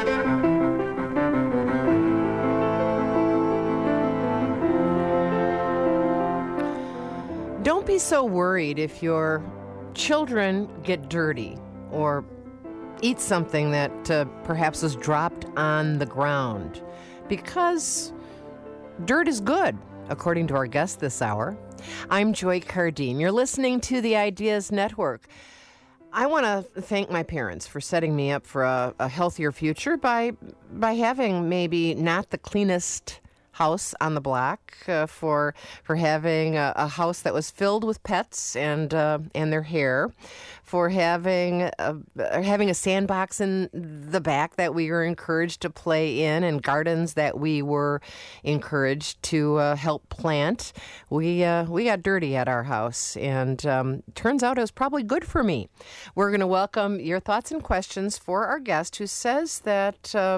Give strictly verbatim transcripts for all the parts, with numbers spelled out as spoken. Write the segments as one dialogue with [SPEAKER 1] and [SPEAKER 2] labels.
[SPEAKER 1] Don't be so worried if your children get dirty or eat something that uh, perhaps is dropped on the ground, because dirt is good, according to our guest this hour. I'm Joy Cardine. You're listening to the Ideas Network. I want to thank my parents for setting me up for a, a healthier future by by having maybe not the cleanest house on the block, uh, for for having a, a house that was filled with pets and uh, and their hair, for having a, having a sandbox in the back that we were encouraged to play in, and gardens that we were encouraged to uh, help plant. We uh, we got dirty at our house, and um, turns out it was probably good for me. We're going to welcome your thoughts and questions for our guest, who says that Uh,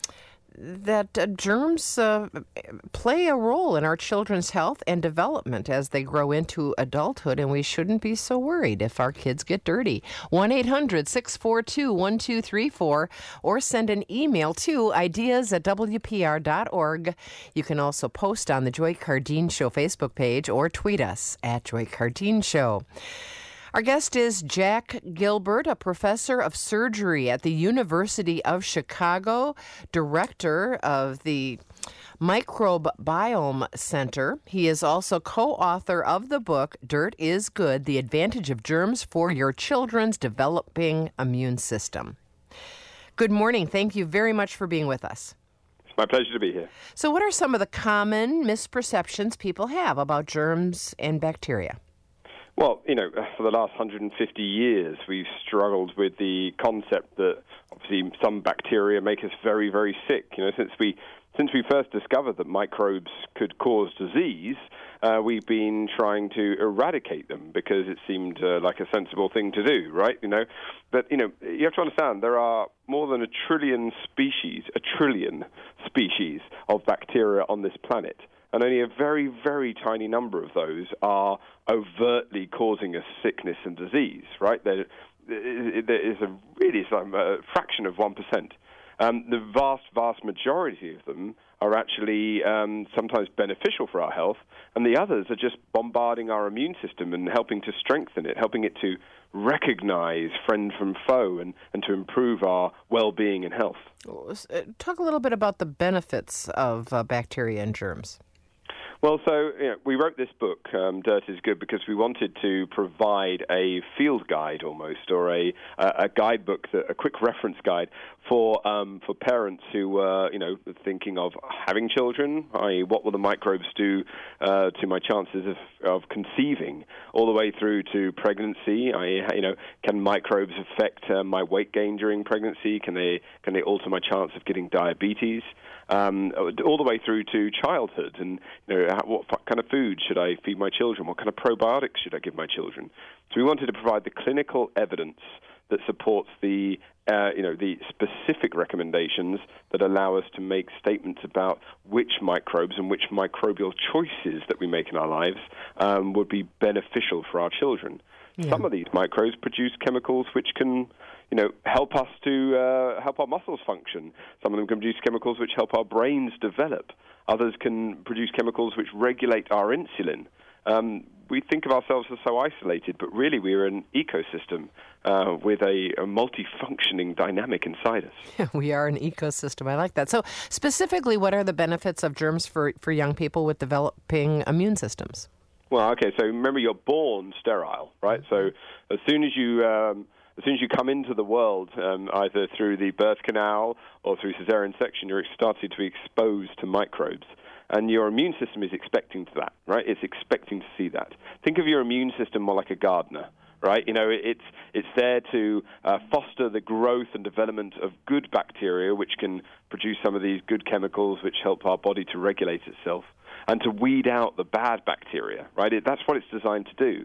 [SPEAKER 1] that uh, germs uh, play a role in our children's health and development as they grow into adulthood, and we shouldn't be so worried if our kids get dirty. one eight hundred six four two one two three four, or send an email to ideas at w p r dot org. You can also post on the Joy Cardine Show Facebook page or tweet us at Joy Cardine Show. Our guest is Jack Gilbert, a professor of surgery at the University of Chicago, director of the Microbe Biome Center. He is also co-author of the book, Dirt is Good, The Advantage of Germs for Your Children's Developing Immune System. Good morning. Thank you very much for being with us.
[SPEAKER 2] It's my pleasure to be here.
[SPEAKER 1] So what are some of the common misperceptions people have about germs and bacteria?
[SPEAKER 2] Well, you know, for the last one hundred fifty years, we've struggled with the concept that obviously some bacteria make us very, very sick. You know, since we since we first discovered that microbes could cause disease, uh, we've been trying to eradicate them because it seemed uh, like a sensible thing to do, right? You know, but you know, you have to understand there are more than a trillion species, a trillion species of bacteria on this planet. And only a very, very tiny number of those are overtly causing us sickness and disease, right? There, there is a really some, a fraction of one percent. Um, the vast, vast majority of them are actually um, sometimes beneficial for our health, and the others are just bombarding our immune system and helping to strengthen it, helping it to recognize friend from foe and, and to improve our well-being and health.
[SPEAKER 1] Talk a little bit about the benefits of uh, bacteria and germs.
[SPEAKER 2] Well, so you know, we wrote this book, um, Dirt is Good, because we wanted to provide a field guide almost, or a a guidebook, that, a quick reference guide for um, for parents who were, you know, thinking of having children, that is, what will the microbes do uh, to my chances of, of conceiving, all the way through to pregnancy. that is, you know, can microbes affect uh, my weight gain during pregnancy? Can they can they alter my chance of getting diabetes? Um, all the way through to childhood, and you know, what kind of food should I feed my children? What kind of probiotics should I give my children? So we wanted to provide the clinical evidence that supports the, uh, you know, the specific recommendations that allow us to make statements about which microbes and which microbial choices that we make in our lives um, would be beneficial for our children. Yeah. Some of these microbes produce chemicals which can, you know, help us to uh, help our muscles function. Some of them can produce chemicals which help our brains develop. Others can produce chemicals which regulate our insulin. Um, we think of ourselves as so isolated, but really we're an ecosystem uh, with a, a multifunctioning dynamic inside us.
[SPEAKER 1] Yeah, we are an ecosystem. I like that. So specifically, what are the benefits of germs for, for young people with developing immune systems?
[SPEAKER 2] Well, okay, so remember, you're born sterile, right? So as soon as you um, as soon as you come into the world, um, either through the birth canal or through cesarean section, you're starting to be exposed to microbes. And your immune system is expecting to that, right? It's expecting to see that. Think of your immune system more like a gardener, right? You know, it's it's there to uh, foster the growth and development of good bacteria, which can produce some of these good chemicals which help our body to regulate itself, and to weed out the bad bacteria, right? It, that's what it's designed to do.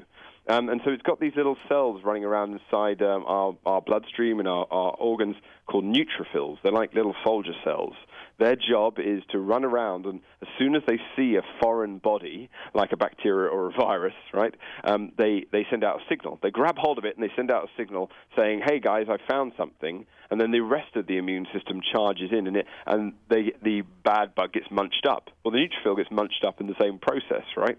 [SPEAKER 2] Um, and so it's got these little cells running around inside um, our, our bloodstream and our, our organs called neutrophils. They're like little soldier cells. Their job is to run around, and as soon as they see a foreign body, like a bacteria or a virus, right, um, they, they send out a signal. They grab hold of it, and they send out a signal saying, hey, guys, I found something. And then the rest of the immune system charges in, and, it, and they, the bad bug gets munched up. Well, the neutrophil gets munched up in the same process, right?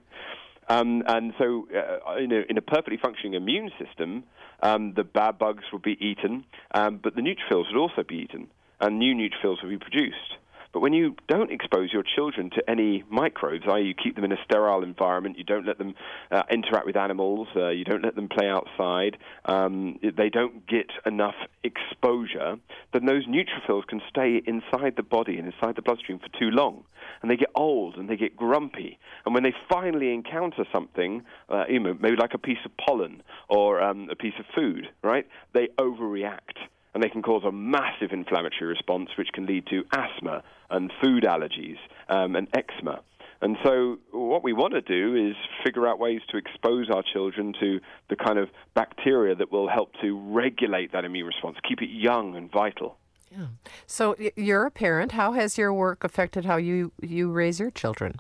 [SPEAKER 2] Um, and so uh, in, a, in a perfectly functioning immune system, um, the bad bugs will be eaten, um, but the neutrophils would also be eaten, and new neutrophils will be produced. But when you don't expose your children to any microbes, that is you keep them in a sterile environment, you don't let them uh, interact with animals, uh, you don't let them play outside, um, they don't get enough exposure, then those neutrophils can stay inside the body and inside the bloodstream for too long. And they get old and they get grumpy. And when they finally encounter something, uh, you know, maybe like a piece of pollen or um, a piece of food, right, they overreact. And they can cause a massive inflammatory response, which can lead to asthma and food allergies um, and eczema. And so what we want to do is figure out ways to expose our children to the kind of bacteria that will help to regulate that immune response, keep it young and vital.
[SPEAKER 1] Yeah. So you're a parent. How has your work affected how you, you raise your children?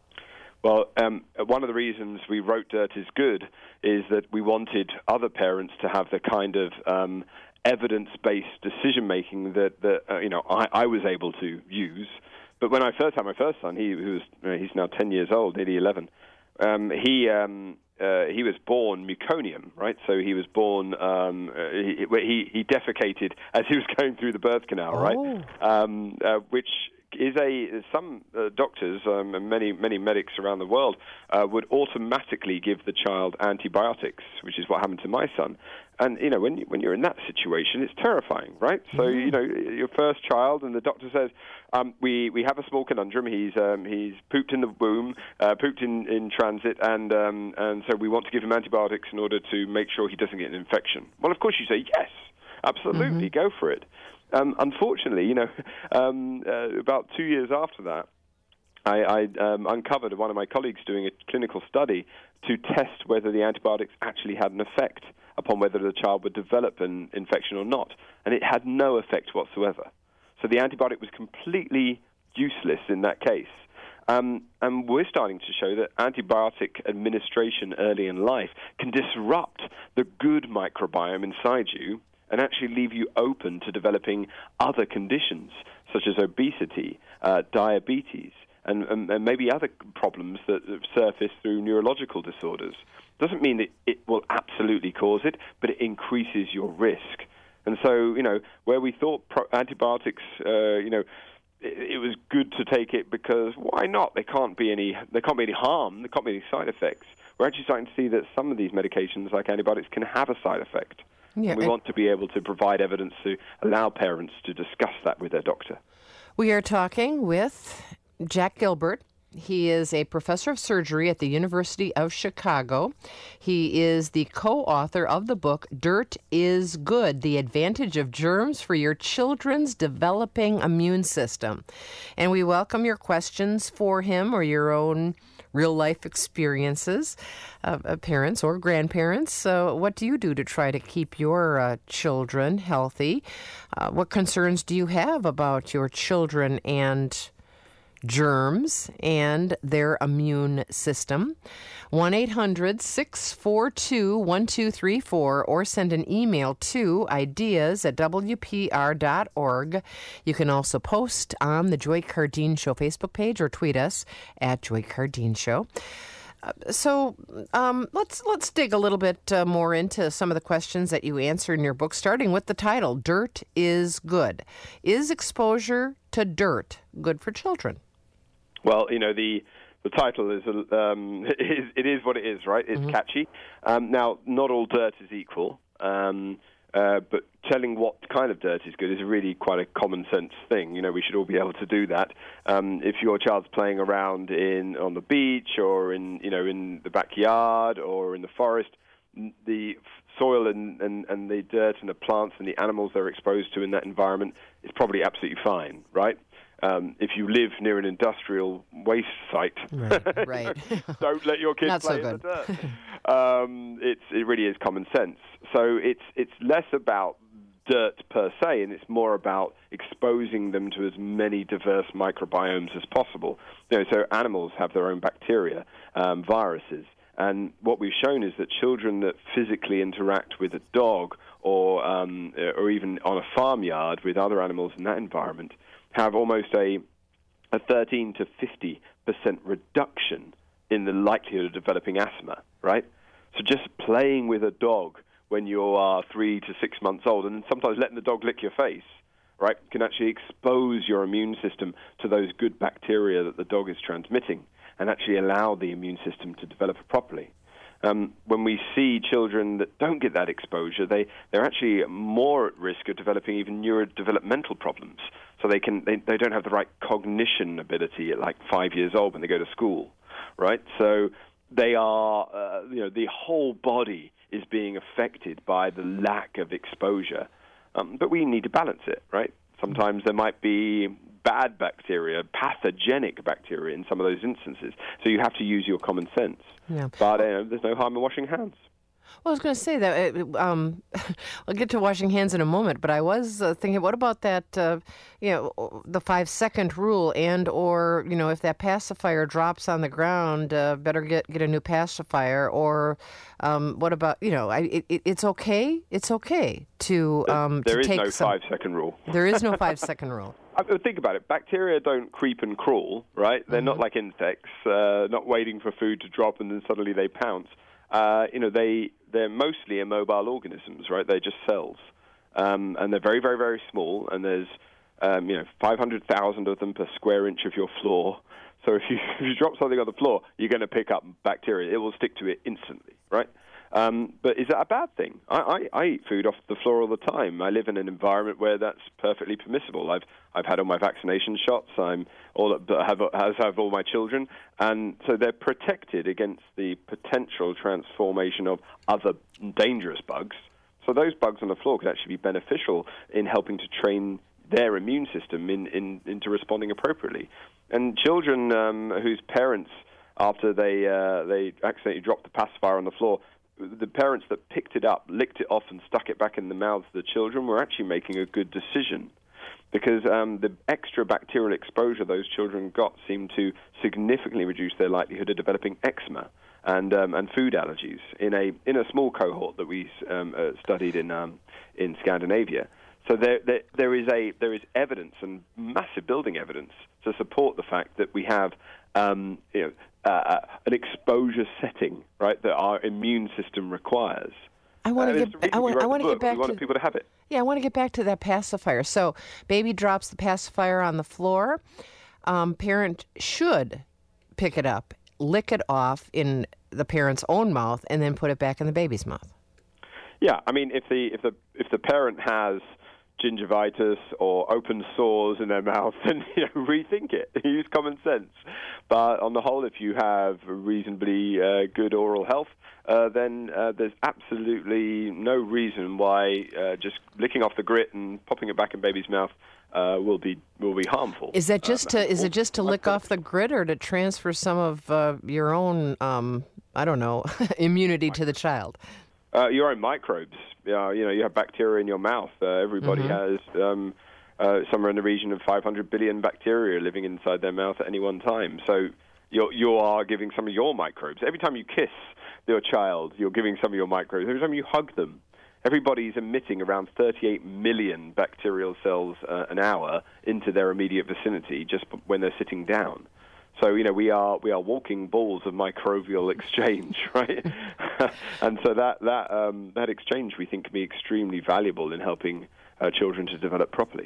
[SPEAKER 2] Well, um, one of the reasons we wrote Dirt is Good is that we wanted other parents to have the kind of um, evidence-based decision-making that, that uh, you know, I, I was able to use. But when I first had my first son, he, he was uh, he's now ten years old, nearly eleven. Um, he um, uh, he was born meconium, right? So he was born um, uh, he, he he defecated as he was going through the birth canal,
[SPEAKER 1] oh.
[SPEAKER 2] right? Um, uh, which is a some uh, doctors um, and many many medics around the world uh, would automatically give the child antibiotics, which is what happened to my son. And you know, when you, when you're in that situation, it's terrifying, right? So
[SPEAKER 1] Mm-hmm.
[SPEAKER 2] you know, your first child, and the doctor says, um, "We we have a small conundrum. He's um, he's pooped in the womb, uh, pooped in, in transit, and um, and so we want to give him antibiotics in order to make sure he doesn't get an infection." Well, of course, you say yes, absolutely,
[SPEAKER 1] Mm-hmm.
[SPEAKER 2] go for it. Um, unfortunately, you know, um, uh, about two years after that, I, I um, uncovered one of my colleagues doing a clinical study to test whether the antibiotics actually had an effect upon whether the child would develop an infection or not, and it had no effect whatsoever. So the antibiotic was completely useless in that case. Um, and we're starting to show that antibiotic administration early in life can disrupt the good microbiome inside you and actually leave you open to developing other conditions, such as obesity, uh, diabetes, and, and, and maybe other problems that surface through neurological disorders. Doesn't mean that it will absolutely cause it, but it increases your risk. And so, you know, where we thought pro- antibiotics, uh, you know, it, it was good to take it because why not? There can't be any, there can't be any harm, there can't be any side effects. We're actually starting to see that some of these medications, like antibiotics, can have a side effect.
[SPEAKER 1] Yeah,
[SPEAKER 2] and we want to be able to provide evidence to allow parents to discuss that with their doctor.
[SPEAKER 1] We are talking with Jack Gilbert. He is a professor of surgery at the University of Chicago. He is the co-author of the book, Dirt is Good, The Advantage of Germs for Your Children's Developing Immune System. And we welcome your questions for him or your own real-life experiences, uh, uh, parents or grandparents. So what do you do to try to keep your uh, children healthy? Uh, what concerns do you have about your children and germs and their immune system? one eight hundred six four two one two three four or send an email to ideas at w p r dot org. You can also post on the Joy Cardine Show Facebook page or tweet us at Joy Cardine Show. Uh, so um, let's let's dig a little bit uh, more into some of the questions that you answer in your book, starting with the title, Dirt is Good. Is exposure to dirt good for children?
[SPEAKER 2] Well, you know, the the title is, um, it is it is what it is, right? It's mm-hmm. catchy. Um, now, not all dirt is equal, um, uh, but telling what kind of dirt is good is really quite a common sense thing. You know, we should all be able to do that. Um, if your child's playing around in on the beach or in you know in the backyard or in the forest, the soil and, and, and the dirt and the plants and the animals they're exposed to in that environment is probably absolutely fine, right? um, if you live near an industrial waste site,
[SPEAKER 1] right, right.
[SPEAKER 2] don't let your kids
[SPEAKER 1] Not
[SPEAKER 2] play
[SPEAKER 1] so
[SPEAKER 2] in
[SPEAKER 1] good.
[SPEAKER 2] the dirt. um, it's, it really is common sense. So it's it's less about dirt per se, and it's more about exposing them to as many diverse microbiomes as possible. You know, so animals have their own bacteria, um, viruses, and what we've shown is that children that physically interact with a dog or um, or even on a farmyard with other animals in that environment have almost a a thirteen to fifty percent reduction in the likelihood of developing asthma, right? So just playing with a dog when you are three to six months old, and sometimes letting the dog lick your face, right, can actually expose your immune system to those good bacteria that the dog is transmitting and actually allow the immune system to develop properly. Um, when we see children that don't get that exposure, they, they're actually more at risk of developing even neurodevelopmental problems. So they, can, they, they don't have the right cognition ability at like five years old when they go to school, right? So they are, uh, you know, the whole body is being affected by the lack of exposure. Um, but we need to balance it, right? Sometimes there might be bad bacteria, pathogenic bacteria in some of those instances. So you have to use your common sense. Yeah. But uh, there's no harm in washing hands.
[SPEAKER 1] Well, I was going to say that uh, um, I'll get to washing hands in a moment, but I was uh, thinking, what about that, uh, you know, the five-second rule, and or, you know, if that pacifier drops on the ground, uh, better get, get a new pacifier, or um, what about, you know, I, it, it's okay, it's okay to, um,
[SPEAKER 2] there
[SPEAKER 1] to
[SPEAKER 2] is
[SPEAKER 1] take
[SPEAKER 2] no
[SPEAKER 1] some,
[SPEAKER 2] five-second rule.
[SPEAKER 1] There is no five-second rule.
[SPEAKER 2] I mean, think about it. Bacteria don't creep and crawl, right? They're mm-hmm. not like insects, uh, not waiting for food to drop and then suddenly they pounce. Uh, you know, they, they're mostly immobile organisms, right? They're just cells. Um, and they're very, very, very small, and there's, um, you know, five hundred thousand of them per square inch of your floor. So if you, if you drop something on the floor, you're going to pick up bacteria. It will stick to it instantly, right? Um, but is that a bad thing? I, I, I eat food off the floor all the time. I live in an environment where that's perfectly permissible. I've I've had all my vaccination shots. I'm all have as have all my children, and so they're protected against the potential transformation of other dangerous bugs. So those bugs on the floor could actually be beneficial in helping to train their immune system in, in into responding appropriately. And children um, whose parents, after they uh, they accidentally dropped the pacifier on the floor, the parents that picked it up, licked it off, and stuck it back in the mouths of the children were actually making a good decision, because um, the extra bacterial exposure those children got seemed to significantly reduce their likelihood of developing eczema and um, and food allergies in a in a small cohort that we um, uh, studied in um, in Scandinavia. So there, there there is a there is evidence, and massive building evidence, to support the fact that we have um, you know. Uh, an exposure setting, right, that our immune system requires.
[SPEAKER 1] I want to get. I want. I want to get back.
[SPEAKER 2] We wanted
[SPEAKER 1] to,
[SPEAKER 2] people to have it.
[SPEAKER 1] Yeah, I want to get back to that pacifier. So, baby drops the pacifier on the floor. Um, parent should pick it up, lick it off in the parent's own mouth, and then put it back in the baby's mouth.
[SPEAKER 2] Yeah, I mean, if the if the if the parent has gingivitis or open sores in their mouth, then you know, rethink it. Use common sense. But on the whole, if you have reasonably uh, good oral health, uh, then uh, there's absolutely no reason why uh, just licking off the grit and popping it back in baby's mouth uh, will be will be harmful.
[SPEAKER 1] Is that just um, to is it just to lick off the grit, or to transfer some of uh, your own um, I don't know immunity to the child?
[SPEAKER 2] Uh, your own microbes. Uh, you know, you have bacteria in your mouth. Uh, everybody mm-hmm. has um, uh, somewhere in the region of five hundred billion bacteria living inside their mouth at any one time. So you're, you are giving some of your microbes. Every time you kiss your child, you're giving some of your microbes. Every time you hug them, everybody's emitting around thirty-eight million bacterial cells uh, an hour into their immediate vicinity just when they're sitting down. So, you know, we are we are walking balls of microbial exchange, right? And so that that um, that exchange, we think, can be extremely valuable in helping uh, children to develop properly.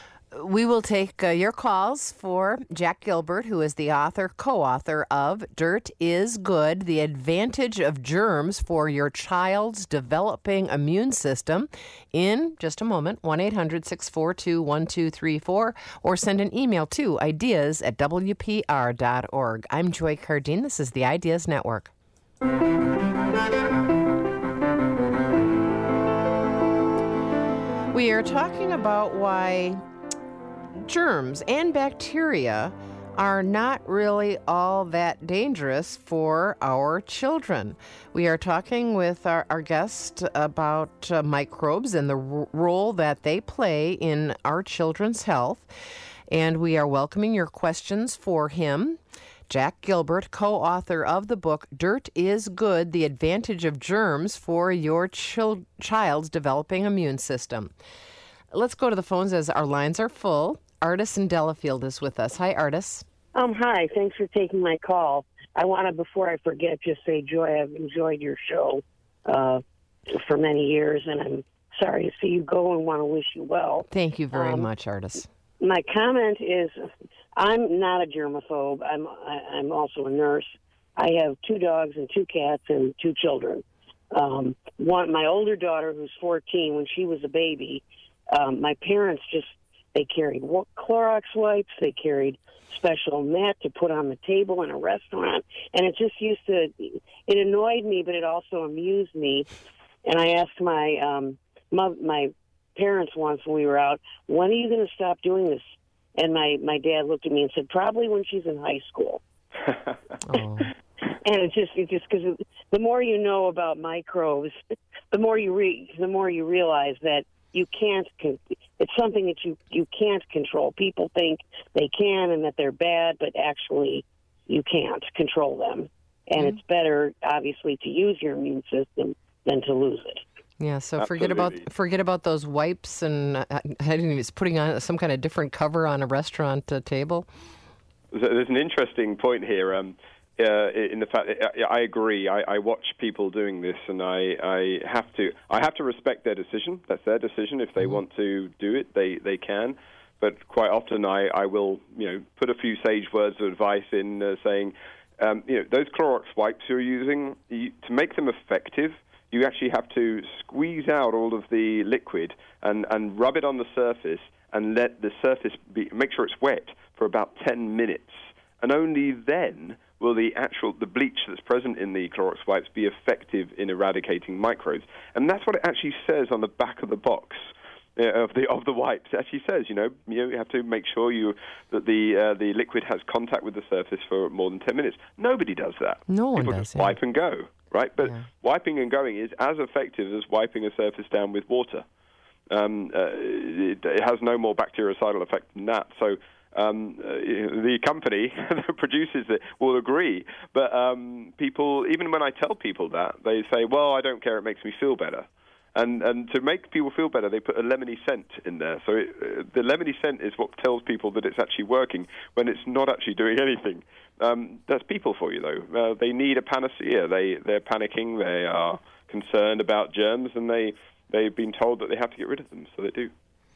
[SPEAKER 1] We will take uh, your calls for Jack Gilbert, who is the author, co-author of Dirt is Good, The Advantage of Germs for Your Child's Developing Immune System, in just a moment, one eight hundred six four two one two three four, or send an email to ideas at w p r dot org. I'm Joy Cardine. This is the Ideas Network. We are talking about why germs and bacteria are not really all that dangerous for our children. We are talking with our, our guest about uh, microbes and the r- role that they play in our children's health. And we are welcoming your questions for him. Jack Gilbert, co-author of the book, Dirt is Good, The Advantage of Germs for Your Chil- Child's Developing Immune System. Let's go to the phones as our lines are full. Artis in Delafield is with us. Hi, Artis.
[SPEAKER 3] Um, hi. Thanks for taking my call. I want to, before I forget, just say, Joy, I've enjoyed your show uh, for many years, and I'm sorry to see you go and want to wish you well.
[SPEAKER 1] Thank you very
[SPEAKER 3] um,
[SPEAKER 1] much, Artis.
[SPEAKER 3] My comment is, I'm not a germaphobe. I'm I, I'm also a nurse. I have two dogs and two cats and two children. Um, one, my older daughter, who's fourteen, when she was a baby, um, my parents just, they carried Clorox wipes, they carried special mat to put on the table in a restaurant, and it just used to, it annoyed me, but it also amused me. And I asked my um, my, my parents once when we were out, when are you going to stop doing this? And my, my dad looked at me and said, probably when she's in high school.
[SPEAKER 1] Oh.
[SPEAKER 3] And it's just it just because the more you know about microbes, the more you re, the more you realize that you can't. It's something that you, you can't control. People think they can and that they're bad, but actually you can't control them. And mm-hmm. it's better, obviously, to use your immune system than to lose it.
[SPEAKER 1] Yeah, so
[SPEAKER 2] Absolutely.
[SPEAKER 1] forget about forget about those wipes and uh, it's putting on some kind of different cover on a restaurant uh, table.
[SPEAKER 2] There's an interesting point here. Um, Uh, in the fact, that I agree. I, I watch people doing this, and I, I have to. I have to respect their decision. That's their decision. If they mm-hmm. want to do it, they, they can. But quite often, I, I will, you know, put a few sage words of advice in, uh, saying, um, you know, those Clorox wipes you're using, you, to make them effective, you actually have to squeeze out all of the liquid and, and rub it on the surface, and let the surface be, make sure it's wet for about ten minutes, and only then will the actual the bleach that's present in the Clorox wipes be effective in eradicating microbes. And that's what it actually says on the back of the box uh, of the of the wipes. It actually says, you know, you, know, you have to make sure you that the uh, the liquid has contact with the surface for more than ten minutes. Nobody does that.
[SPEAKER 1] No one
[SPEAKER 2] People
[SPEAKER 1] does.
[SPEAKER 2] just wipe
[SPEAKER 1] yeah.
[SPEAKER 2] and go, right? But
[SPEAKER 1] yeah.
[SPEAKER 2] wiping and going is as effective as wiping a surface down with water. Um, uh, it, it has no more bactericidal effect than that. So. Um, uh, the company that produces it will agree, but um, people, even when I tell people that, they say, well, I don't care, it makes me feel better. And and to make people feel better, they put a lemony scent in there. So it, uh, the lemony scent is what tells people that it's actually working when it's not actually doing anything. Um, that's people for you, though. Uh, they need a panacea. They, they're panicking, they are concerned about germs, and they, they've been told that they have to get rid of them, so they do.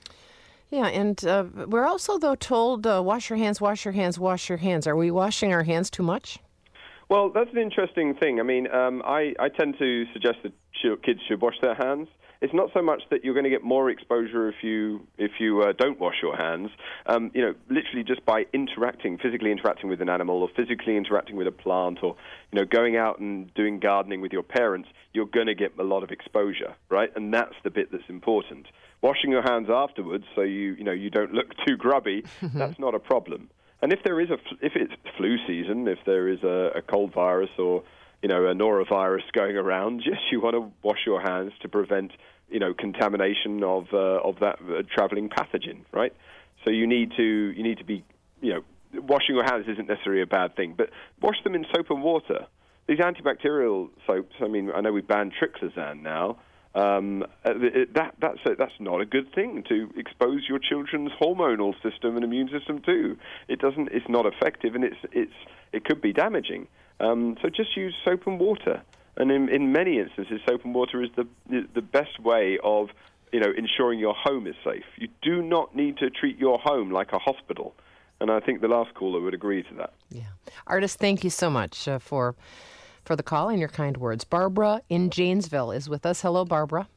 [SPEAKER 1] Yeah, and uh, we're also, though, told uh, wash your hands, wash your hands, wash your hands. Are we washing our hands too much?
[SPEAKER 2] Well, that's an interesting thing. I mean, um, I, I tend to suggest that kids should wash their hands. It's not so much that you're going to get more exposure if you if you uh, don't wash your hands. Um, you know, literally just by interacting, physically interacting with an animal, or physically interacting with a plant, or you know, going out and doing gardening with your parents, you're going to get a lot of exposure, right? And that's the bit that's important. Washing your hands afterwards, so you you know you don't look too grubby, that's not a problem. And if there is a if it's flu season, if there is a, a cold virus or you know a norovirus going around, yes, you want to wash your hands to prevent you know contamination of uh, of that uh, traveling pathogen, right? So you need to you need to be you know washing your hands isn't necessarily a bad thing, but wash them in soap and water. These antibacterial soaps, I mean, I know we've banned triclosan now. Um, it, that that's a, that's not a good thing to expose your children's hormonal system and immune system to. It doesn't. It's not effective, and it's it's it could be damaging. Um, so just use soap and water, and in, in many instances, soap and water is the the best way of you know ensuring your home is safe. You do not need to treat your home like a hospital, and I think the last caller would agree to that.
[SPEAKER 1] Yeah, Artis, thank you so much uh, for. for the call and your kind words. Barbara in Janesville is with us. Hello, Barbara.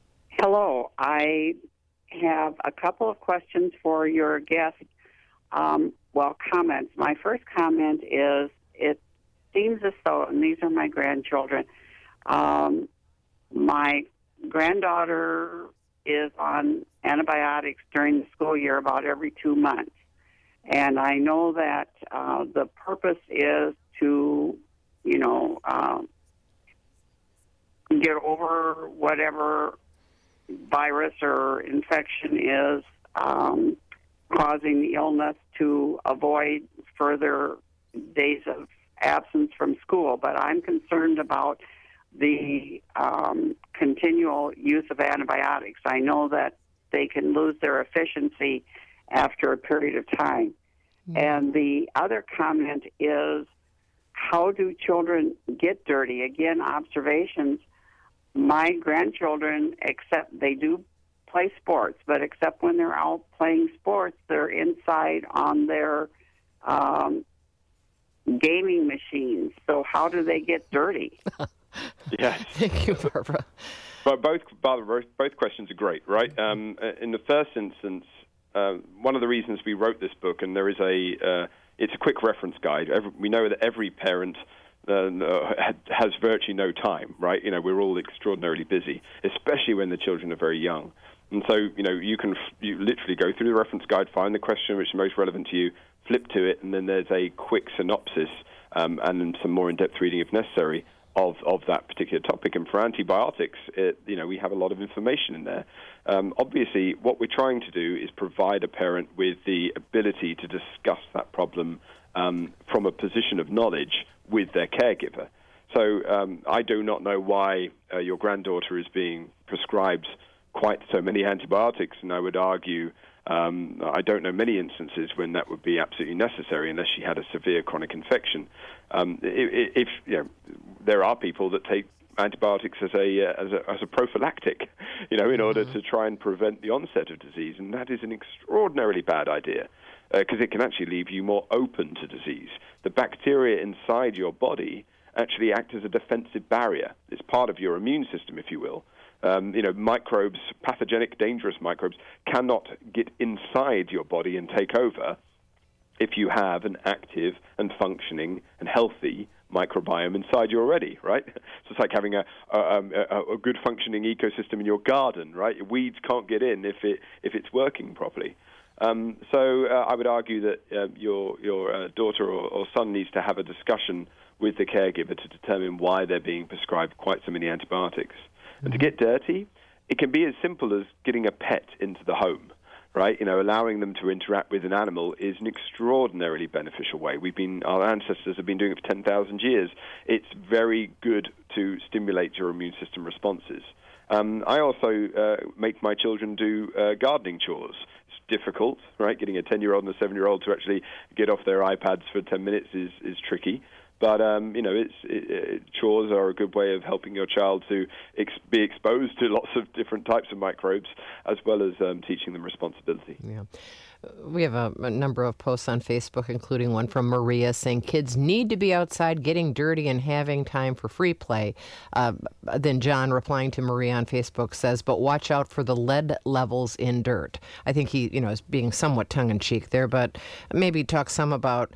[SPEAKER 4] Hello. I have a couple of questions for your guest. Um, well, comments. My first comment is it seems as though, and these are my grandchildren, um, my granddaughter is on antibiotics during the school year about every two months. And I know that uh, the purpose is to, you know, um, get over whatever virus or infection is um, causing the illness, to avoid further days of absence from school. But I'm concerned about the um, continual use of antibiotics. I know that they can lose their efficiency after a period of time. Mm-hmm. And the other comment is, how do children get dirty? Again, observations. My grandchildren, except they do play sports, but except when they're out playing sports, they're inside on their um, gaming machines. So how do they get dirty?
[SPEAKER 2] Yes.
[SPEAKER 1] Thank you, Barbara.
[SPEAKER 2] But both, Barbara, both questions are great, right? Um, in the first instance, uh, one of the reasons we wrote this book, and there is a, uh, it's a quick reference guide. Every, we know that every parent uh, has virtually no time, right? You know, we're all extraordinarily busy, especially when the children are very young. And so, you know, you can you literally go through the reference guide, find the question which is most relevant to you, flip to it, and then there's a quick synopsis um, and some more in-depth reading if necessary of, of that particular topic. And for antibiotics, it, you know, we have a lot of information in there. Um, obviously, what we're trying to do is provide a parent with the ability to discuss that problem um, from a position of knowledge with their caregiver. So um, I do not know why uh, your granddaughter is being prescribed quite so many antibiotics, and I would argue um, I don't know many instances when that would be absolutely necessary unless she had a severe chronic infection. Um, if, if you know, there are people that take antibiotics as a, uh, as a as a prophylactic, you know, in order mm-hmm. to try and prevent the onset of disease, and that is an extraordinarily bad idea because uh, it can actually leave you more open to disease. The bacteria inside your body actually act as a defensive barrier. It's part of your immune system, if you will. Um, you know, microbes, pathogenic, dangerous microbes, cannot get inside your body and take over if you have an active and functioning and healthy microbiome inside you already, right? So it's like having a, a, a, a good functioning ecosystem in your garden, right? Weeds can't get in if it if it's working properly. Um, so uh, I would argue that uh, your your uh, daughter or, or son needs to have a discussion with the caregiver to determine why they're being prescribed quite so many antibiotics. And to get dirty, it can be as simple as getting a pet into the home, right? You know, allowing them to interact with an animal is an extraordinarily beneficial way. We've been, our ancestors have been doing it for ten thousand years. It's very good to stimulate your immune system responses. Um, I also uh, make my children do uh, gardening chores. It's difficult, right? Getting a ten-year-old and a seven-year-old to actually get off their iPads for ten minutes is, is tricky. But, um, you know, it's, it, it, chores are a good way of helping your child to ex- be exposed to lots of different types of microbes, as well as um, teaching them responsibility.
[SPEAKER 1] Yeah. We have a, a number of posts on Facebook, including one from Maria saying kids need to be outside getting dirty and having time for free play. Uh, then John, replying to Maria on Facebook, says, but watch out for the lead levels in dirt. I think he, you know, is being somewhat tongue-in-cheek there, but maybe talk some about,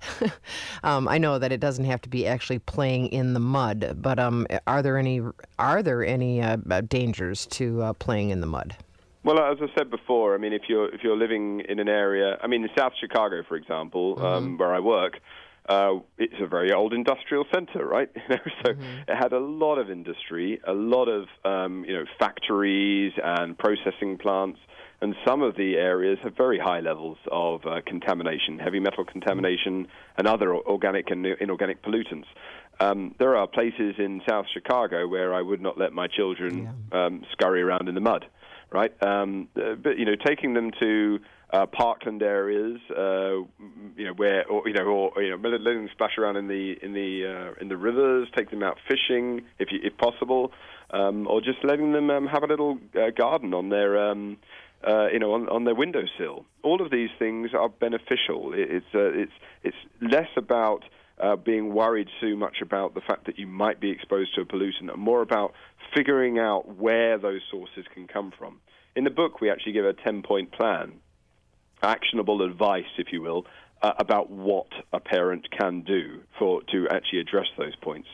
[SPEAKER 1] um, I know that it doesn't have to be actually playing in the mud, but um, are there any, are there any uh, dangers to uh, playing in the mud?
[SPEAKER 2] Well, as I said before, I mean, if you're if you're living in an area, I mean, in South Chicago, for example, mm-hmm. um, where I work, uh, it's a very old industrial center, right? You know, so mm-hmm. it had a lot of industry, a lot of um, you know factories and processing plants, and some of the areas have very high levels of uh, contamination, heavy metal contamination, and other organic and inorganic pollutants. Um, there are places in South Chicago where I would not let my children yeah. um, scurry around in the mud. Right, um, uh, but you know, taking them to uh, parkland areas, uh, you know, where or you know, or you know, letting them splash around in the in the uh, in the rivers, take them out fishing if you, if possible, um, or just letting them um, have a little uh, garden on their um, uh, you know on, on their windowsill. All of these things are beneficial. It, it's uh, it's it's less about uh, being worried too much about the fact that you might be exposed to a pollutant, and more about figuring out where those sources can come from. In the book, we actually give a ten-point plan, actionable advice, if you will, uh, about what a parent can do for to actually address those points.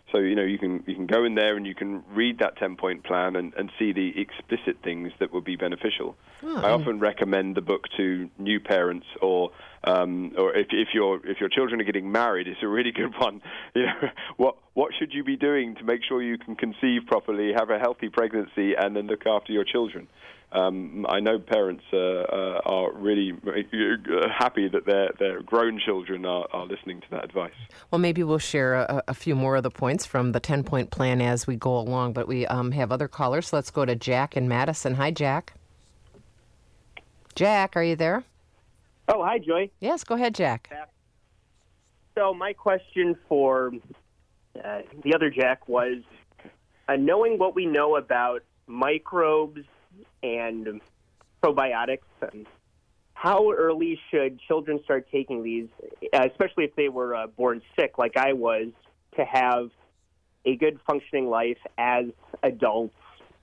[SPEAKER 2] So, you know, you can you can go in there and you can read that ten-point plan and, and see the explicit things that would be beneficial. Oh. I often recommend the book to new parents, or um, or if, if your if your children are getting married, it's a really good one. You know, what what should you be doing to make sure you can conceive properly, have a healthy pregnancy, and then look after your children? Um, I know parents uh, uh, are really uh, happy that their their grown children are, are listening to that advice.
[SPEAKER 1] Well, maybe we'll share a, a few more of the points from the ten-point plan as we go along, but we um, have other callers. So let's go to Jack in Madison. Hi, Jack. Jack, are you there?
[SPEAKER 5] Oh, hi, Joy.
[SPEAKER 1] Yes, go ahead, Jack.
[SPEAKER 5] So my question for uh, the other Jack was, uh, knowing what we know about microbes and probiotics, um, how early should children start taking these, uh, especially if they were uh, born sick like I was, to have a good functioning life as adults?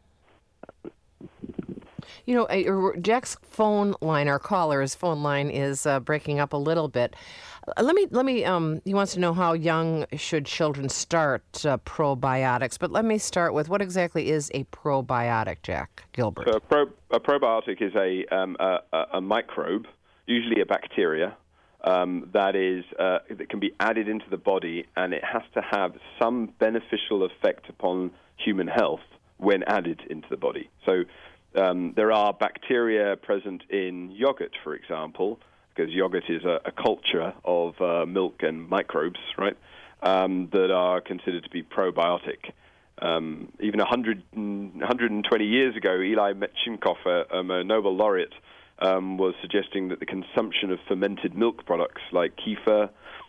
[SPEAKER 1] You know, uh, Jack's phone line, our caller's phone line, is uh, breaking up a little bit. Uh, let me, let me. Um, he wants to know how young should children start uh, probiotics. But let me start with, what exactly is a probiotic, Jack Gilbert?
[SPEAKER 2] So a, pro, a probiotic is a, um, a, a microbe, usually a bacteria, um, that is uh, that can be added into the body, and it has to have some beneficial effect upon human health when added into the body. So Um, there are bacteria present in yogurt, for example, because yogurt is a, a culture of uh, milk and microbes, right, um, that are considered to be probiotic. Um, even one hundred, one hundred twenty years ago, Eli Metchnikoff, a, a Nobel laureate, um, was suggesting that the consumption of fermented milk products like kefir,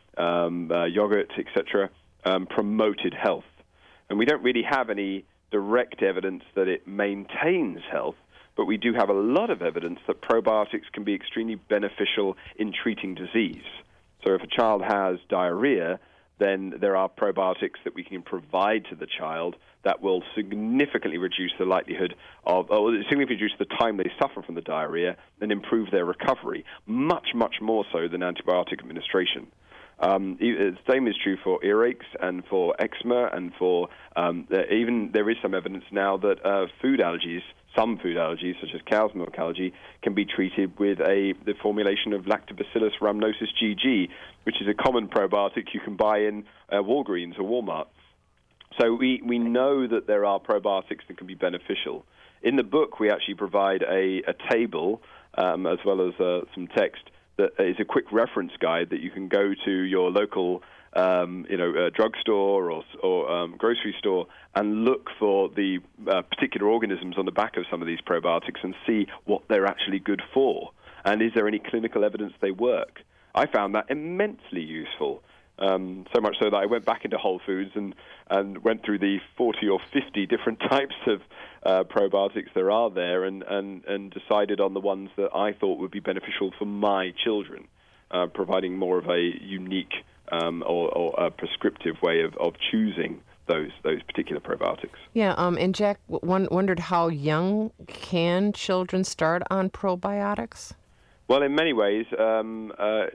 [SPEAKER 2] um, uh, yogurt, et cetera, um, promoted health. And we don't really have any direct evidence that it maintains health, but we do have a lot of evidence that probiotics can be extremely beneficial in treating disease. So if a child has diarrhea, then there are probiotics that we can provide to the child that will significantly reduce the likelihood of, or significantly reduce the time they suffer from the diarrhea and improve their recovery, much, much more so than antibiotic administration. Um, the same is true for earaches and for eczema, and for um, even there is some evidence now that uh, food allergies, some food allergies, such as cow's milk allergy, can be treated with a the formulation of Lactobacillus rhamnosus G G, which is a common probiotic you can buy in uh, Walgreens or Walmart. So we, we know that there are probiotics that can be beneficial. In the book, we actually provide a, a table um, as well as uh, some text that is a quick reference guide that you can go to your local, um, you know, uh, drugstore or, or um, grocery store and look for the uh, particular organisms on the back of some of these probiotics and see what they're actually good for, and is there any clinical evidence they work. I found that immensely useful. Um, so much so that I went back into Whole Foods and, and went through the forty or fifty different types of uh, probiotics there are there, and, and, and decided on the ones that I thought would be beneficial for my children, uh, providing more of a unique um, or, or a prescriptive way of, of choosing those those particular probiotics.
[SPEAKER 1] Yeah, um, and Jack w- wondered how young can children start on probiotics?
[SPEAKER 2] Well, in many ways, um, uh,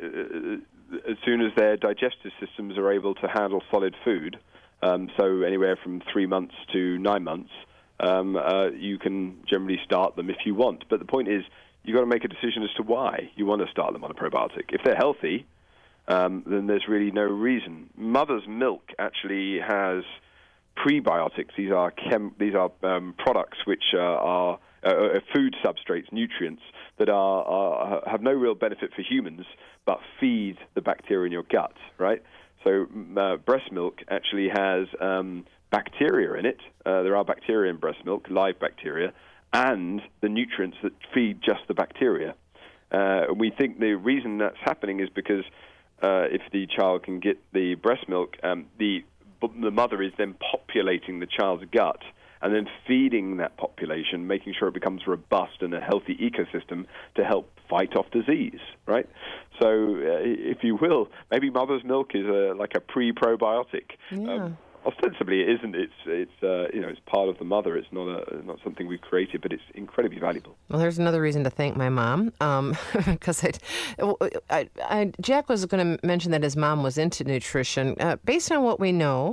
[SPEAKER 2] as soon as their digestive systems are able to handle solid food, um, so anywhere from three months to nine months, um, uh, you can generally start them if you want. But the point is, you've got to make a decision as to why you want to start them on a probiotic. If they're healthy, um, then there's really no reason. Mother's milk actually has prebiotics. These are chem- these are um, products which uh, are uh, food substrates, nutrients that are, are have no real benefit for humans, but feed the bacteria in your gut, right? So uh, breast milk actually has um, bacteria in it. Uh, there are bacteria in breast milk, live bacteria, and the nutrients that feed just the bacteria. Uh, we think the reason that's happening is because uh, if the child can get the breast milk, um, the the mother is then populating the child's gut and then feeding that population, making sure it becomes robust and a healthy ecosystem to help fight off disease, right? So, uh, if you will, maybe mother's milk is a, like a pre-probiotic.
[SPEAKER 1] Yeah. Um,
[SPEAKER 2] ostensibly, it isn't. It's it's uh, you know it's part of the mother. It's not a not something we've created, but it's incredibly valuable.
[SPEAKER 1] Well, there's another reason to thank my mom, because um, I, I, I, Jack was going to mention that his mom was into nutrition. Uh, based on what we know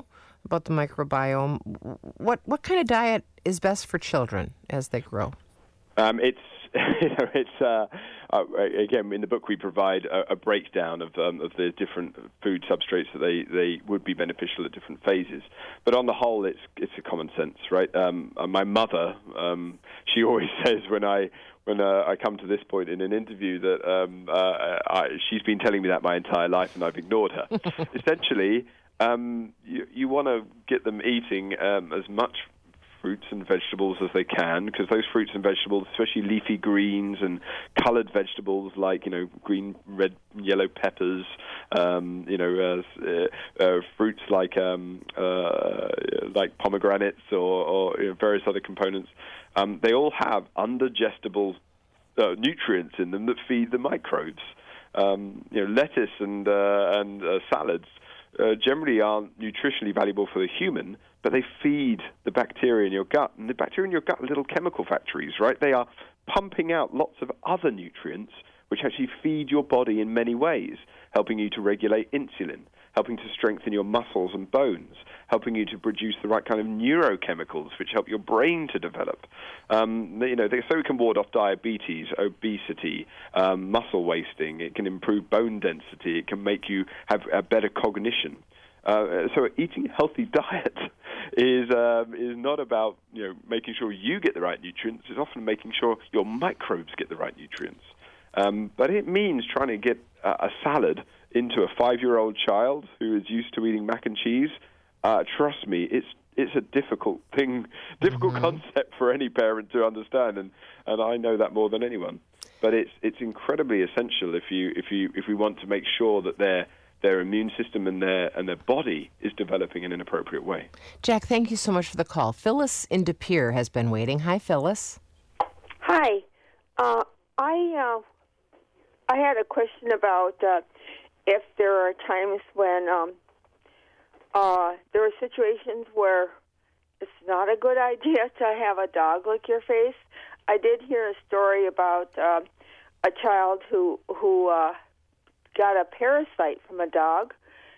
[SPEAKER 1] about the microbiome. What what kind of diet is best for children as they grow?
[SPEAKER 2] Um, it's you know, it's uh, uh, again in the book we provide a, a breakdown of um, of the different food substrates that they, they would be beneficial at different phases. But on the whole, it's it's a common sense, right? Um, uh, my mother, um, she always says when I when uh, I come to this point in an interview that um, uh, I, she's been telling me that my entire life and I've ignored her. Essentially, um, you, you want to get them eating um, as much fruits and vegetables as they can, because those fruits and vegetables, especially leafy greens and coloured vegetables like, you know, green, red, yellow peppers, um, you know, uh, uh, fruits like um, uh, like pomegranates or, or you know, various other components, um, they all have undigestible uh, nutrients in them that feed the microbes. Um, you know, lettuce and uh, and uh, salads uh, generally aren't nutritionally valuable for the human, but they feed the bacteria in your gut. And the bacteria in your gut are little chemical factories, right? They are pumping out lots of other nutrients which actually feed your body in many ways, helping you to regulate insulin, helping to strengthen your muscles and bones, helping you to produce the right kind of neurochemicals which help your brain to develop. Um, you know, they, so it can ward off diabetes, obesity, um, muscle wasting. It can improve bone density. It can make you have a better cognition. Uh, so eating a healthy diet is um, is not about, you know, making sure you get the right nutrients. It's often making sure your microbes get the right nutrients. Um, but it means trying to get a, a salad into a five-year-old child who is used to eating mac and cheese. Uh, trust me, it's it's a difficult thing, difficult mm-hmm. concept for any parent to understand, and, and I know that more than anyone. But it's it's incredibly essential if you if you if we want to make sure that they're their immune system and their and their body is developing in an appropriate way.
[SPEAKER 1] Jack, thank you so much for the call. Phyllis in De Pere has been waiting. Hi, Phyllis.
[SPEAKER 6] Hi. Uh, I uh, I had a question about uh, if there are times when um, uh, there are situations where it's not a good idea to have a dog lick your face. I did hear a story about uh, a child who who. Uh, got a parasite from a dog,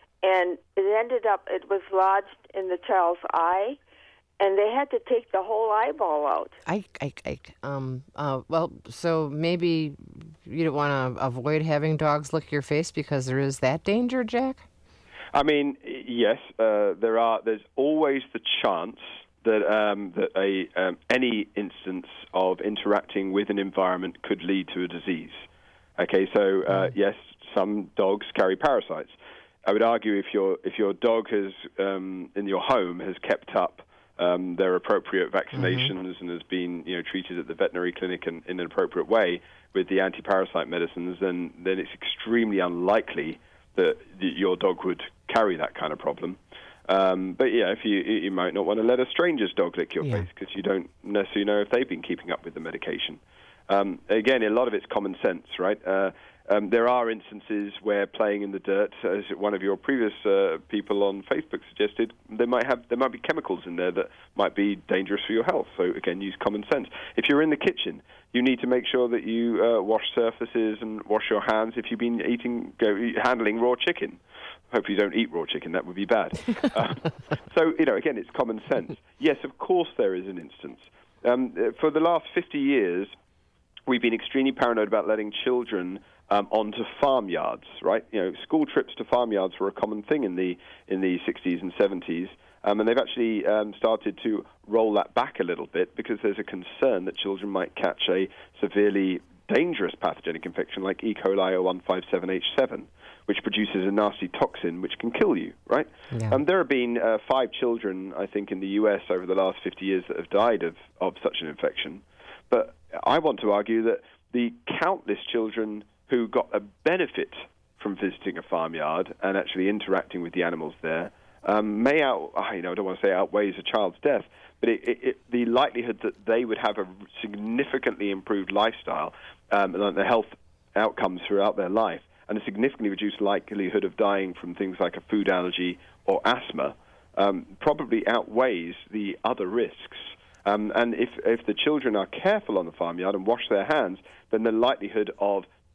[SPEAKER 6] and it ended up, it was lodged in the child's eye, and they had to take the whole eyeball out.
[SPEAKER 1] I, I, I um, uh, well, so maybe you don't want to avoid having dogs lick your face because there is that danger, Jack?
[SPEAKER 2] I mean, yes, uh, there are. There's always the chance that um, that a um, any instance of interacting with an environment could lead to a disease. Okay, so uh, yes, some dogs carry parasites. I would argue if your if your dog has um, in your home has kept up um, their appropriate vaccinations mm-hmm. and has been, you know, treated at the veterinary clinic in, in an appropriate way with the anti-parasite medicines, then then it's extremely unlikely that your dog would carry that kind of problem. Um, but yeah, if you you might not want to let a stranger's dog lick your yeah. face because you don't necessarily know if they've been keeping up with the medication. Um, again, a lot of it's common sense, right? Uh, um, there are instances where playing in the dirt, as one of your previous uh, people on Facebook suggested, there might have there might be chemicals in there that might be dangerous for your health. So again, use common sense. If you're in the kitchen, you need to make sure that you uh, wash surfaces and wash your hands if you've been eating, go, handling raw chicken. Hope you don't eat raw chicken. That would be bad. uh, so, you know, again, it's common sense. Yes, of course there is an instance. Um, for the last fifty years, we've been extremely paranoid about letting children um, onto farmyards, right? You know, school trips to farmyards were a common thing in the in the sixties and seventies, um, and they've actually um, started to roll that back a little bit because there's a concern that children might catch a severely dangerous pathogenic infection like E. coli or one five seven H seven, which produces a nasty toxin which can kill you, right? Yeah. Um, there have been uh, five children, I think, in the U S over the last fifty years that have died of, of such an infection. But I want to argue that the countless children who got a benefit from visiting a farmyard and actually interacting with the animals there um, may out, you know, I don't want to say outweighs a child's death, but it, it, it, the likelihood that they would have a significantly improved lifestyle um, and the health outcomes throughout their life and a significantly reduced likelihood of dying from things like a food allergy or asthma um, probably outweighs the other risks. Um, and if, if the children are careful on the farmyard and wash their hands, then the likelihood of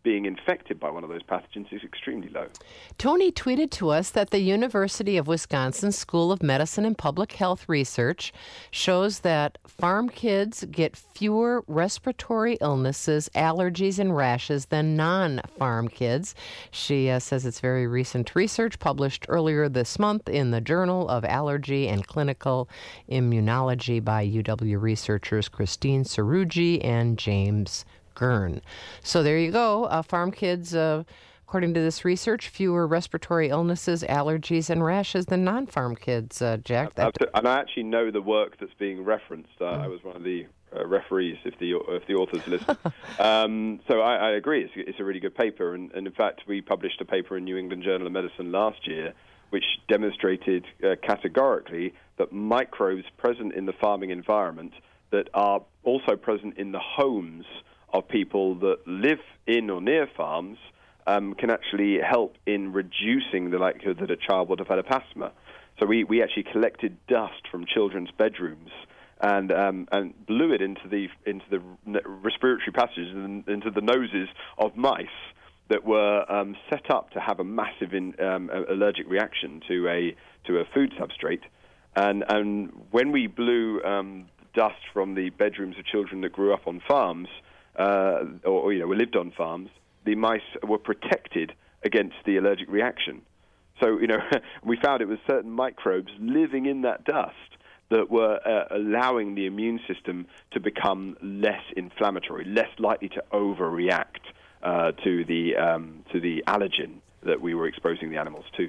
[SPEAKER 2] being infected by one of those pathogens is extremely low.
[SPEAKER 1] Tony tweeted to us that the University of Wisconsin School of Medicine and Public Health research shows that farm kids get fewer respiratory illnesses, allergies, and rashes than non-farm kids. She uh, says it's very recent research published earlier this month in the Journal of Allergy and Clinical Immunology by U W researchers Christine Ceruggi and James Gurn. So there you go. Uh, farm kids, uh, according to this research, fewer respiratory illnesses, allergies, and rashes than non-farm kids, uh, Jack. That...
[SPEAKER 2] And I actually know the work that's being referenced. Uh, mm. I was one of the uh, referees, if the if the authors listen. um, so I, I agree. It's, it's a really good paper. And, and in fact, we published a paper in New England Journal of Medicine last year which demonstrated uh, categorically that microbes present in the farming environment that are also present in the homes of people that live in or near farms um, can actually help in reducing the likelihood that a child will develop asthma. So we, we actually collected dust from children's bedrooms and um, and blew it into the into the respiratory passages and into the noses of mice that were um, set up to have a massive in, um, allergic reaction to a to a food substrate. And and when we blew um, dust from the bedrooms of children that grew up on farms, Uh, or, or, you know, lived on farms, the mice were protected against the allergic reaction. So, you know, we found it was certain microbes living in that dust that were uh, allowing the immune system to become less inflammatory, less likely to overreact uh, to the um, to the allergen that we were exposing the animals to.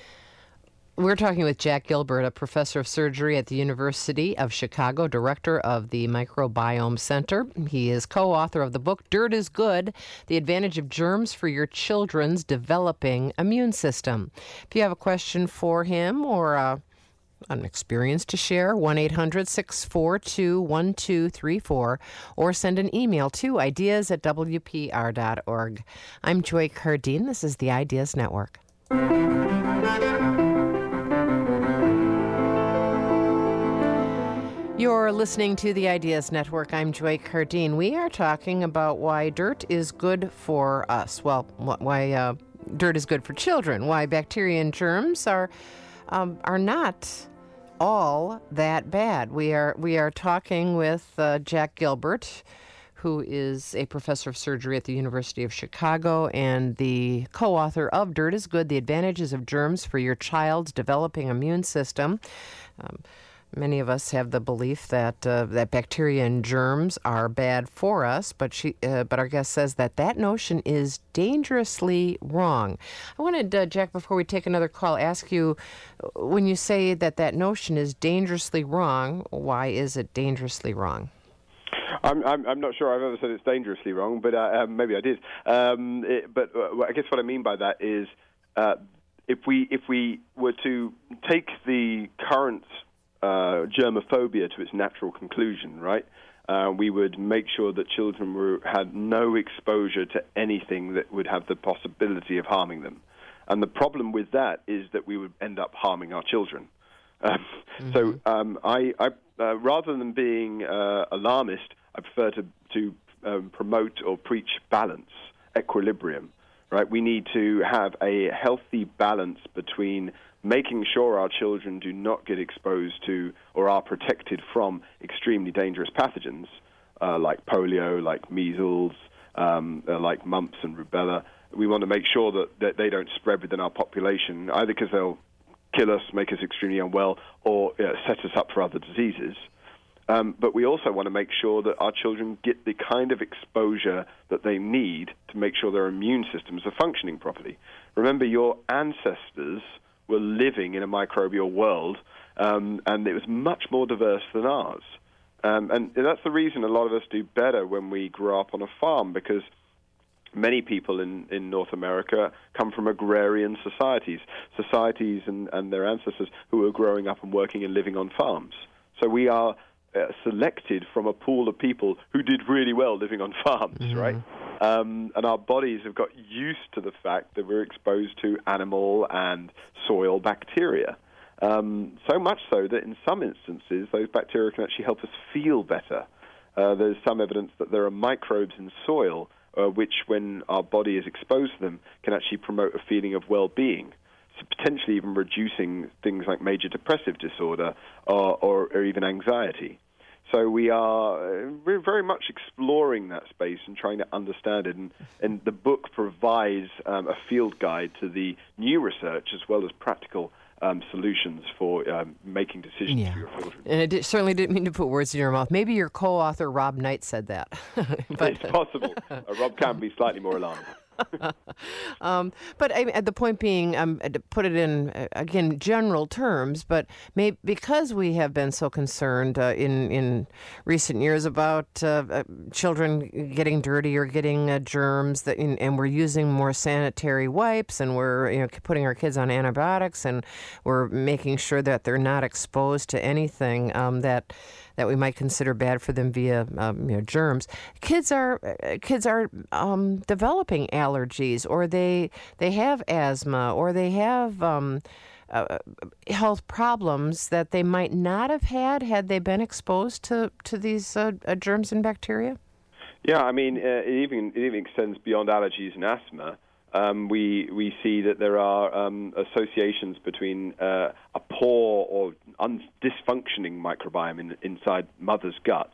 [SPEAKER 1] We're talking with Jack Gilbert, a professor of surgery at the University of Chicago, director of the Microbiome Center. He is co-author of the book, Dirt is Good, The Advantage of Germs for Your Children's Developing Immune System. If you have a question for him or uh, an experience to share, one eight hundred six four two one two three four, or send an email to ideas at w p r dot org. I'm Joy Cardine. This is the Ideas Network. You're listening to the Ideas Network. I'm Joy Cardine. We are talking about why dirt is good for us. Well, why uh, dirt is good for children. Why bacteria and germs are um, are not all that bad. We are we are talking with uh, Jack Gilbert, who is a professor of surgery at the University of Chicago and the co-author of Dirt is Good: The Advantages of Germs for Your Child's Developing Immune System. Um, Many of us have the belief that uh, that bacteria and germs are bad for us, but she, uh, but our guest says that that notion is dangerously wrong. I wanted, uh, Jack, before we take another call, ask you, when you say that that notion is dangerously wrong, why is it dangerously wrong?
[SPEAKER 2] I'm, I'm, I'm not sure I've ever said it's dangerously wrong, but uh, um, maybe I did. Um, it, but uh, I guess what I mean by that is uh, if we if we were to take the current Uh, germophobia to its natural conclusion, right? Uh, we would make sure that children were, had no exposure to anything that would have the possibility of harming them. And the problem with that is that we would end up harming our children. Um, mm-hmm. So um, I, I uh, rather than being uh, alarmist, I prefer to, to um, promote or preach balance, equilibrium, right? We need to have a healthy balance between making sure our children do not get exposed to or are protected from extremely dangerous pathogens uh, like polio, like measles, um, uh, like mumps and rubella. We want to make sure that, that they don't spread within our population, either because they'll kill us, make us extremely unwell, or uh, set us up for other diseases. Um, but we also want to make sure that our children get the kind of exposure that they need to make sure their immune systems are functioning properly. Remember, your ancestors were living in a microbial world, um, and it was much more diverse than ours. Um, and that's the reason a lot of us do better when we grow up on a farm, because many people in, in North America come from agrarian societies, societies and, and their ancestors who were growing up and working and living on farms. So we are uh, selected from a pool of people who did really well living on farms, mm-hmm. right? Um, and our bodies have got used to the fact that we're exposed to animal and soil bacteria. Um, so much so that in some instances, those bacteria can actually help us feel better. Uh, there's some evidence that there are microbes in soil uh, which, when our body is exposed to them, can actually promote a feeling of well-being. So potentially even reducing things like major depressive disorder or, or, or even anxiety. So we are we're very much exploring that space and trying to understand it. And, and the book provides um, a field guide to the new research as well as practical um, solutions for um, making decisions
[SPEAKER 1] yeah.
[SPEAKER 2] for your children.
[SPEAKER 1] And I did, certainly didn't mean to put words in your mouth. Maybe your co-author, Rob Knight, said that.
[SPEAKER 2] But it's possible. Uh, Rob can be slightly more alarming.
[SPEAKER 1] um, but I mean, the point being, um, to put it in, uh, again, general terms, but may, because we have been so concerned uh, in, in recent years about uh, uh, children getting dirty or getting uh, germs, that, in, and we're using more sanitary wipes, and we're you know putting our kids on antibiotics, and we're making sure that they're not exposed to anything um, that that we might consider bad for them via um, you know, germs. Kids are uh, kids are um, developing allergies, or they they have asthma, or they have um, uh, health problems that they might not have had had they been exposed to to these uh, uh, germs and bacteria.
[SPEAKER 2] Yeah, I mean, uh, it even it even extends beyond allergies and asthma. Um, we we see that there are um, associations between uh, a poor or un- dysfunctioning microbiome in, inside mother's gut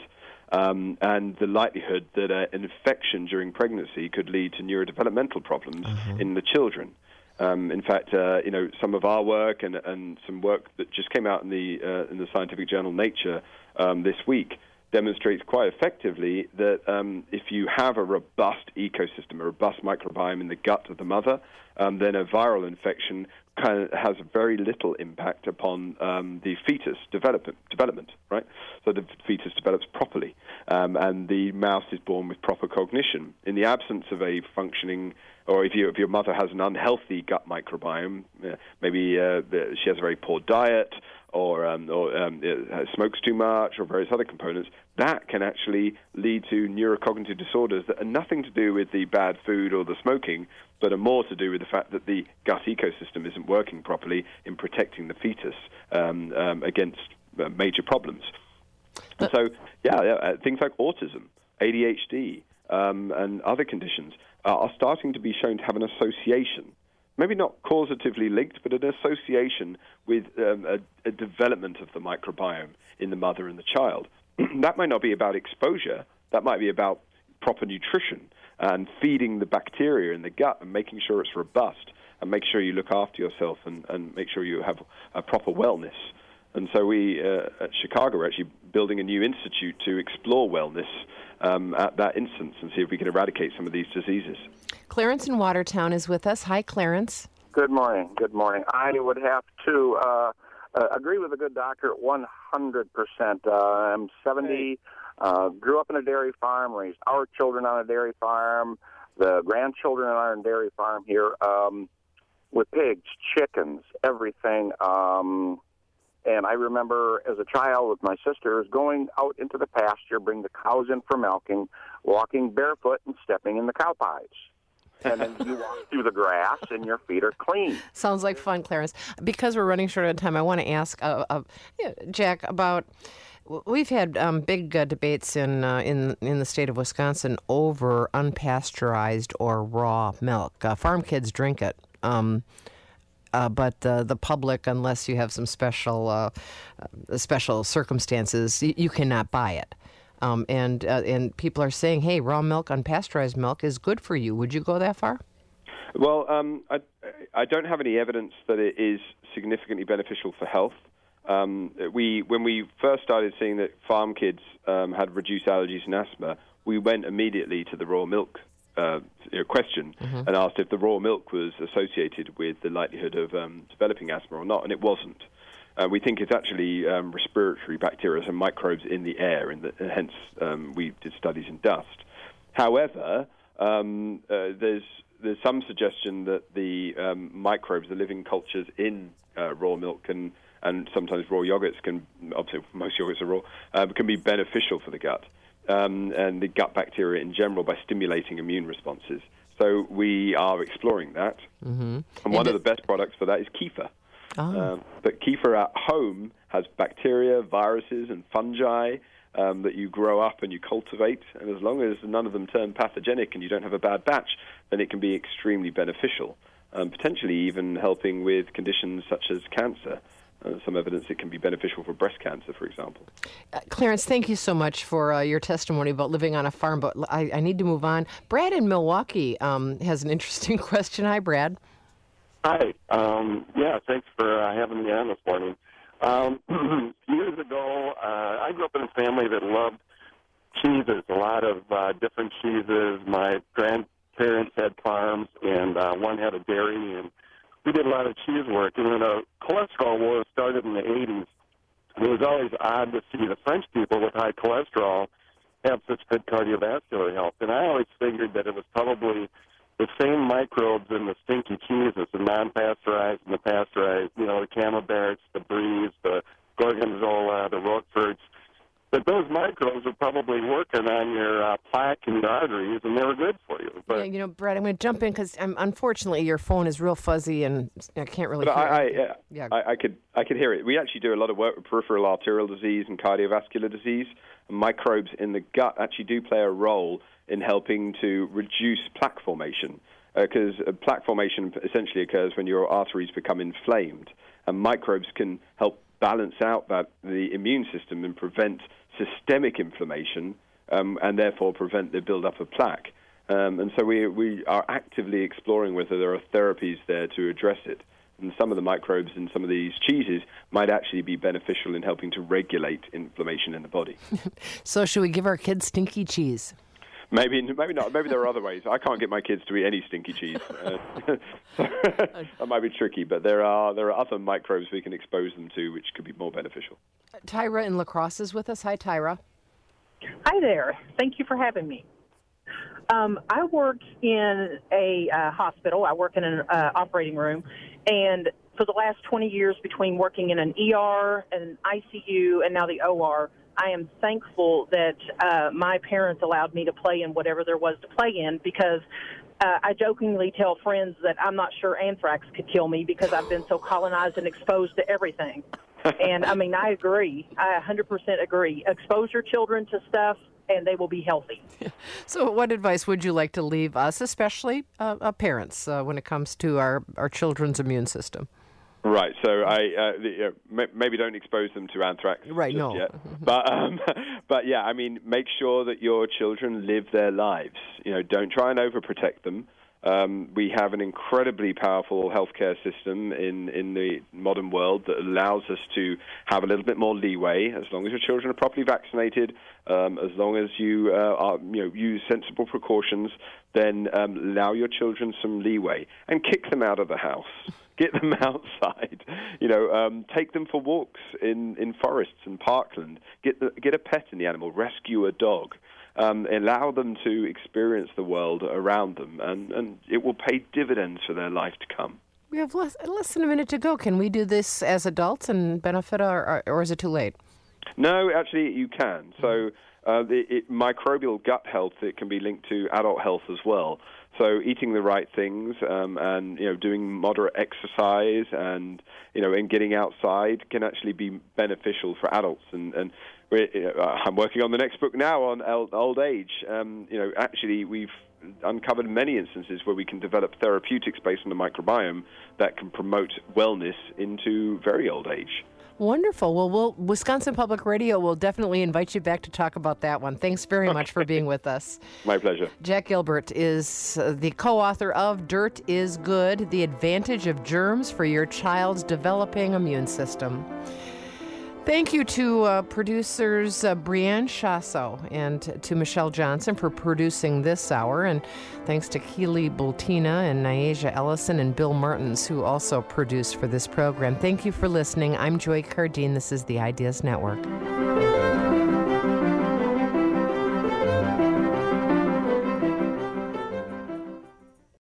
[SPEAKER 2] um, and the likelihood that uh, an infection during pregnancy could lead to neurodevelopmental problems mm-hmm. in the children. Um, in fact, uh, you know, some of our work and, and some work that just came out in the uh, in the scientific journal Nature um, this week demonstrates quite effectively that um, if you have a robust ecosystem, a robust microbiome in the gut of the mother, um, then a viral infection kind of has very little impact upon um, the fetus development, development, right? So the fetus develops properly, um, and the mouse is born with proper cognition. In the absence of a functioning, or if, you, if your mother has an unhealthy gut microbiome, uh, maybe uh, she has a very poor diet, or, um, or um, smokes too much, or various other components, that can actually lead to neurocognitive disorders that are nothing to do with the bad food or the smoking, but are more to do with the fact that the gut ecosystem isn't working properly in protecting the fetus um, um, against uh, major problems. And so, yeah, yeah, things like autism, A D H D, um, and other conditions uh, are starting to be shown to have an association. Maybe not causatively linked, but an association with um, a, a development of the microbiome in the mother and the child. That might not be about exposure. That might be about proper nutrition and feeding the bacteria in the gut and making sure it's robust and make sure you look after yourself and, and make sure you have a proper wellness. And so we, uh, at Chicago, are actually building a new institute to explore wellness um, at that instance and see if we can eradicate some of these diseases.
[SPEAKER 1] Clarence in Watertown is with us. Hi, Clarence.
[SPEAKER 7] Good morning. Good morning. I would have to uh, uh, agree with the good doctor one hundred percent. Uh, I'm seventy, uh, grew up in a dairy farm, raised our children on a dairy farm, the grandchildren on a dairy farm here, um, with pigs, chickens, everything. Um, and I remember as a child with my sisters going out into the pasture, bring the cows in for milking, walking barefoot and stepping in the cow pies. And then you walk through the grass and your feet are clean.
[SPEAKER 1] Sounds like fun, Clarence. Because we're running short on time, I want to ask uh, uh, yeah, Jack about. We've had um, big uh, debates in uh, in in the state of Wisconsin over unpasteurized or raw milk. Uh, farm kids drink it, um, uh, but uh, the public, unless you have some special uh, special circumstances, y- you cannot buy it. Um, and uh, and people are saying, hey, raw milk, unpasteurized milk is good for you. Would you go that far?
[SPEAKER 2] Well, um, I, I don't have any evidence that it is significantly beneficial for health. Um, we, when we first started seeing that farm kids um, had reduced allergies and asthma, we went immediately to the raw milk uh, you know, question mm-hmm. and asked if the raw milk was associated with the likelihood of um, developing asthma or not, and it wasn't. Uh, we think it's actually um, respiratory bacteria and microbes in the air, and, the, and hence um, we did studies in dust. However, um, uh, there's there's some suggestion that the um, microbes, the living cultures in uh, raw milk and and sometimes raw yogurts can, obviously most yogurts are raw, uh, can be beneficial for the gut um, and the gut bacteria in general by stimulating immune responses. So we are exploring that, mm-hmm. and one and of the best products for that is kefir. Oh. Um, but kefir at home has bacteria, viruses, and fungi um, that you grow up and you cultivate, and as long as none of them turn pathogenic and you don't have a bad batch, then it can be extremely beneficial, um, potentially even helping with conditions such as cancer. Uh, some evidence it can be beneficial for breast cancer, for example.
[SPEAKER 1] Uh, Clarence, thank you so much for uh, your testimony about living on a farm, but I, I need to move on. Brad in Milwaukee um, has an interesting question. Hi, Brad.
[SPEAKER 8] Hi. Um, yeah, thanks for uh, having me on this morning. Um, years ago, uh, I grew up in a family that loved cheeses, a lot of uh, different cheeses. My grandparents had farms, and uh, one had a dairy, and we did a lot of cheese work. And when the cholesterol war started in the eighties, it was always odd to see the French people with high cholesterol have such good cardiovascular health. And I always figured that it was probably the same microbes in the stinky cheeses, the non-pasteurized and the pasteurized, you know, the Camemberts, the Bries, the Gorgonzola, the Roqueforts, that those microbes were probably working on your uh, plaque and your arteries, and they were good for you. But
[SPEAKER 1] yeah, you know, Brad, I'm going to jump in because unfortunately your phone is real fuzzy and I can't really
[SPEAKER 2] but
[SPEAKER 1] hear
[SPEAKER 2] I, I,
[SPEAKER 1] it.
[SPEAKER 2] yeah, I, I could I could hear it. We actually do a lot of work with peripheral arterial disease and cardiovascular disease. And microbes in the gut actually do play a role in helping to reduce plaque formation, because uh, plaque formation essentially occurs when your arteries become inflamed, and microbes can help balance out that the immune system and prevent systemic inflammation, um, and therefore prevent the buildup of plaque. Um, and so we we are actively exploring whether there are therapies there to address it. And some of the microbes in some of these cheeses might actually be beneficial in helping to regulate inflammation in the body.
[SPEAKER 1] So should we give our kids stinky cheese?
[SPEAKER 2] Maybe, maybe not. Maybe there are other ways. I can't get my kids to eat any stinky cheese. Uh, so that might be tricky, but there are there are other microbes we can expose them to, which could be more beneficial.
[SPEAKER 1] Tyra in La Crosse is with us. Hi, Tyra.
[SPEAKER 9] Hi there. Thank you for having me. Um, I work in a uh, hospital. I work in an uh, operating room, and for the last twenty years, between working in an E R, an I C U, and now the O R, I am thankful that uh, my parents allowed me to play in whatever there was to play in, because uh, I jokingly tell friends that I'm not sure anthrax could kill me because I've been so colonized and exposed to everything. And, I mean, I agree. I one hundred percent agree. Expose your children to stuff, and they will be healthy.
[SPEAKER 1] So what advice would you like to leave us, especially uh, uh, parents, uh, when it comes to our, our children's immune system?
[SPEAKER 2] Right, so I uh, the, uh, maybe don't expose them to anthrax
[SPEAKER 1] right,
[SPEAKER 2] just
[SPEAKER 1] no.
[SPEAKER 2] yet. But, um, but yeah, I mean, make sure that your children live their lives. You know, don't try and overprotect them. Um, we have an incredibly powerful healthcare system in, in the modern world that allows us to have a little bit more leeway as long as your children are properly vaccinated, um, as long as you uh, are, you know, use sensible precautions, then um, allow your children some leeway and kick them out of the house. Get them outside, you know, um, take them for walks in, in forests and parkland. Get the, get a pet in the animal, rescue a dog. Um, allow them to experience the world around them, and, and it will pay dividends for their life to come.
[SPEAKER 1] We have less, less than a minute to go. Can we do this as adults and benefit, our, or is it too late?
[SPEAKER 2] No, actually, you can. So uh, the it, microbial gut health, it can be linked to adult health as well. So eating the right things um, and, you know, doing moderate exercise and, you know, and getting outside can actually be beneficial for adults. And, and we're, uh, I'm working on the next book now on old, old age. Um, you know, actually, we've uncovered many instances where we can develop therapeutics based on the microbiome that can promote wellness into very old age.
[SPEAKER 1] Wonderful. Well, we'll Wisconsin Public Radio will definitely invite you back to talk about that one. Thanks very much for being with us.
[SPEAKER 2] My pleasure.
[SPEAKER 1] Jack Gilbert is uh, the co-author of Dirt is Good, The Advantage of Germs for Your Child's Developing Immune System. Thank you to uh, producers uh, Brianne Chasso and to Michelle Johnson for producing this hour. And thanks to Keely Bultina and Nyasia Ellison and Bill Martins, who also produced for this program. Thank you for listening. I'm Joy Cardine. This is the Ideas Network.